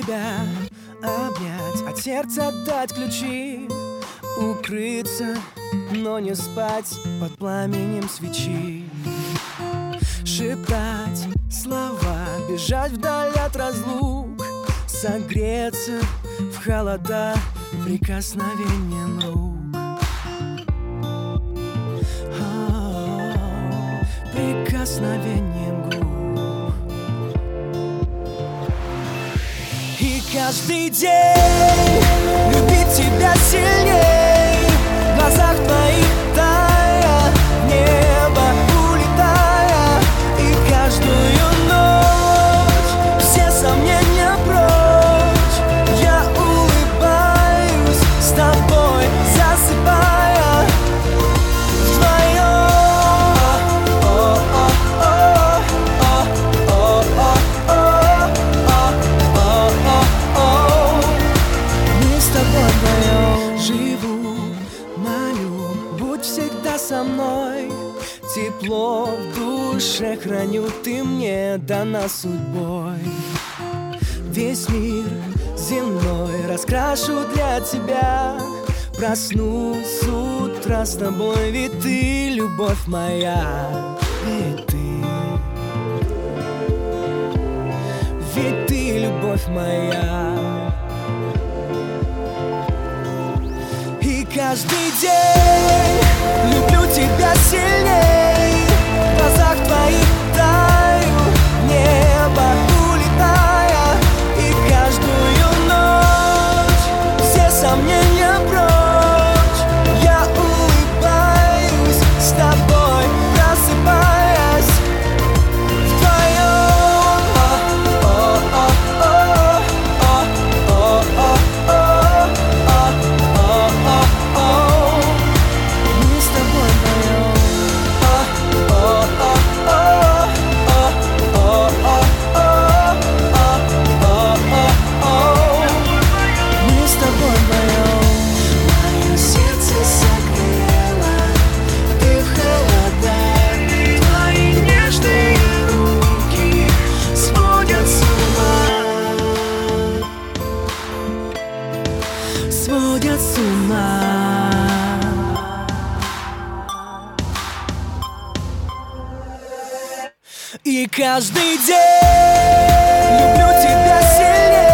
тебя обнять, от сердца дать ключи, укрыться, но не спать под пламенем свечи. Шептать слова, бежать вдаль от разлук, согреться в холода прикосновением рук. Прикосновением губ. И каждый день любить тебя сильней, в глазах твоих тая, в небо улетая. И каждую ночь все сомнения прочь, я улыбаюсь с тобой, засыпая вдвоем. Мы с тобой вдвоем. Живу, молю, будь всегда со мной. Тепло в душе храню, ты мне дана судьбой. Весь мир земной раскрашу для тебя. Проснусь с утра с тобой, ведь ты любовь моя. Ведь ты любовь моя. И каждый день люблю тебя сильней, в глазах твоих таю, в небо улетая. И каждую ночь все сомнения прочь, я улыбаюсь с тобой, просыпаясь вдвоем. Мы с тобой вдвоем. Мы с тобой вдвоем. Мое сердце согрело, ты в холода, твои нежные руки сводят с ума, сводят с ума. И каждый день люблю тебя сильнее,